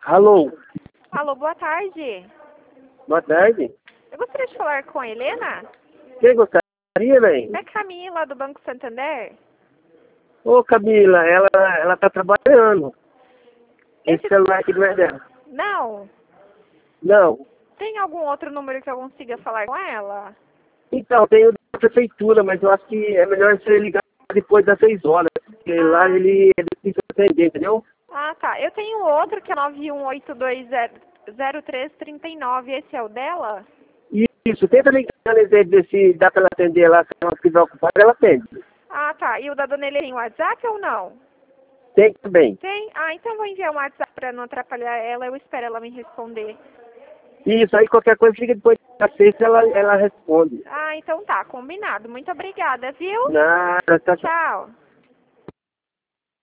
Alô, Alô, boa tarde. boa tarde. Eu gostaria de falar com a Helena. Quem gostaria, bem? É Camila, do Banco Santander. Ô, Camila, ela tá trabalhando. Esse Esse... celular aqui não é dela. Não. Não. Tem algum outro número que eu consiga falar com ela? Então, tem o da prefeitura, mas eu acho que é melhor você ligar depois das 6 horas. Porque lá Ah, ele precisa atender, entendeu? tá. Eu tenho outro que é 918200339. Esse é o dela? Isso, tenta ligar nesse aí, ver se dá pra ela atender lá. Se ela estiver ocupada, ela atende. Ah, tá. E o da Dona Helena tem WhatsApp ou não? Tem também. Tem? Ah, então eu vou enviar um WhatsApp pra não atrapalhar ela. Eu espero ela me responder. Isso, aí qualquer coisa liga depois das 6 ela responde. Ah, então tá. Combinado. Muito obrigada, viu? Nada, tá. Tchau.